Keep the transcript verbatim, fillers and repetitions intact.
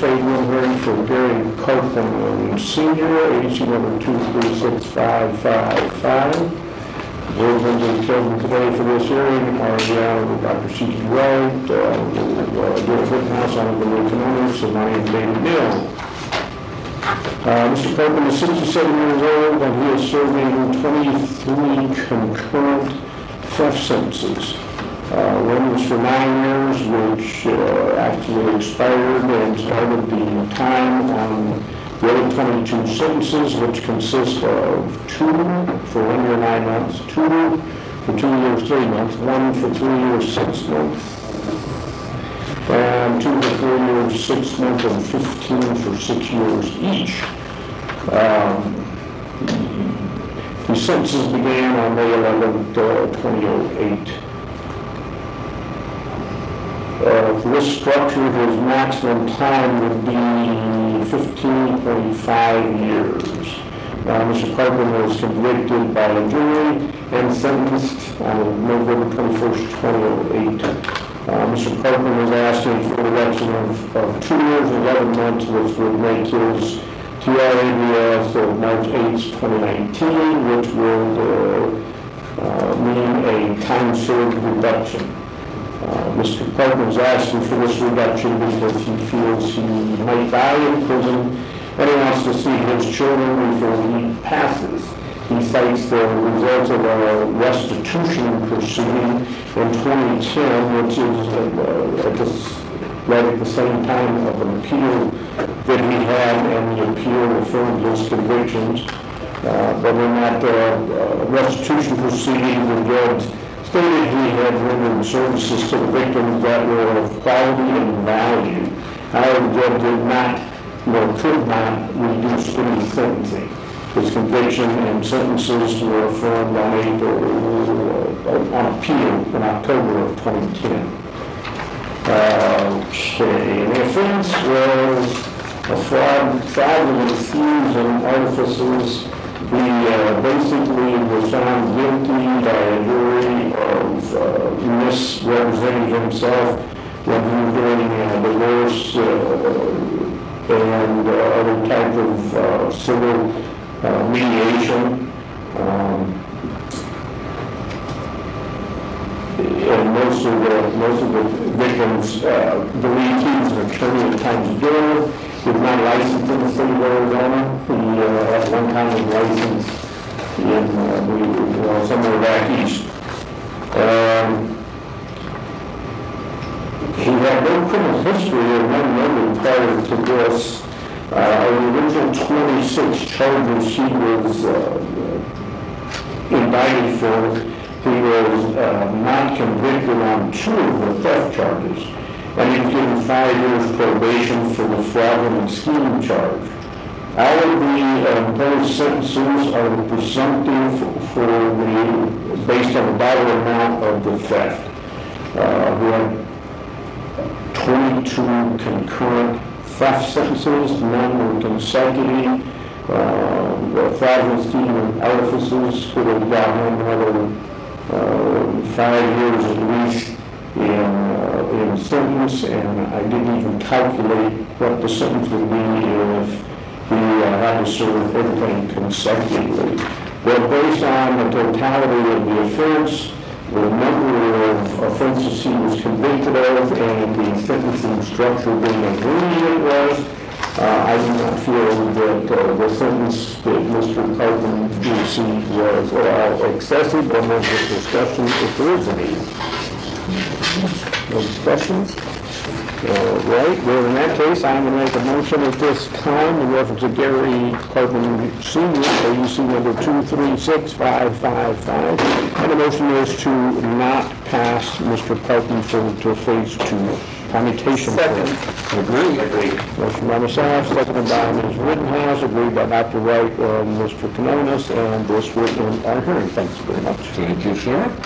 phase one hearing for Gary Copeland Senior, agency number two three six five five five. Those members chosen today for this hearing are the Honorable Doctor C T Wright, uh, Doris Rittenhouse, Honorable Lee Canonis, and I am David Neal. Uh, Mister Copeland is sixty-seven years old and he is serving twenty-three concurrent theft sentences. Uh, one was for nine years, which uh, actually expired and started the time on the other twenty-two sentences, which consist of two for one year, nine months, two for two years, three months, one for three years, six months, and two for four years, six months, and fifteen for six years each. Um, the sentences began on May eleventh, uh, twenty oh eight. Uh, for this structure, his maximum time would be fifteen point five years. Uh, Mister Copeland was convicted by a jury and sentenced on November twenty-first, twenty oh eight. Uh, Mister Copeland was asking for a reduction of, of two years and eleven months, which would make his T R A B S of March eighth, twenty nineteen, which would uh, uh, mean a time served reduction. Uh, Mister Copeland is asking for this reduction because he feels he might die in prison and he wants to see his children before he passes. He cites the results of a restitution proceeding in twenty ten, which is uh, at this, right at the same time of an appeal that he had, and the appeal affirmed his convictions. Uh, but in that uh, uh, restitution proceeding, the judge stated he had rendered services to the victims that were of quality and value. However, the judge did not, nor could not, reduce any sentencing. His conviction and sentences were affirmed on April, uh, on appeal in October of twenty ten. Uh, okay, and the offense was a fraud, fraudulent schemes and artifices. He uh, basically was found guilty by a jury of uh, misrepresenting himself when he was doing a divorce uh, and uh, other type of uh, civil uh, mediation. Um, and most of the most of the victims uh, believe he was an attorney at times doing. He was not licensed in the state of Arizona. He uh, had one kind of license in uh, the, uh, somewhere back east. Um, he had no criminal history or none noted prior to this. Uh, the original twenty-six charges he was uh, indicted for, he was uh, not convicted on two of the theft charges. And he was given five years probation for the fraudulent scheme charge. All of the uh, imposed sentences are presumptive for the, based on the dollar amount of the theft. Uh, we had twenty-two concurrent theft sentences, none were consecutive. Uh, the fraudulent scheme and artifices could have got him another uh, five years at least in, uh, in sentence, and I didn't even calculate what the sentence would be if he uh, had to serve everything consecutively. But based on the totality of the offense, the number of offenses he was convicted of, and the sentencing structure being as lenient was, uh, I do not feel that uh, the sentence that Mister Copeland received was uh, excessive, but there's a discussion if there is any. No discussions? All right. Well, in that case, I'm going to make a motion at this time in reference to Gary Copeland Senior, A U C number two three six five five five. And the motion is to not pass Mister Copeland for to phase two commutation. Second. Agree. Agree. Motion by myself, seconded by Miz Rittenhouse, agreed by Doctor Wright and Mister Canonis, and this will end our hearing. Thanks very much. Thank you, sir.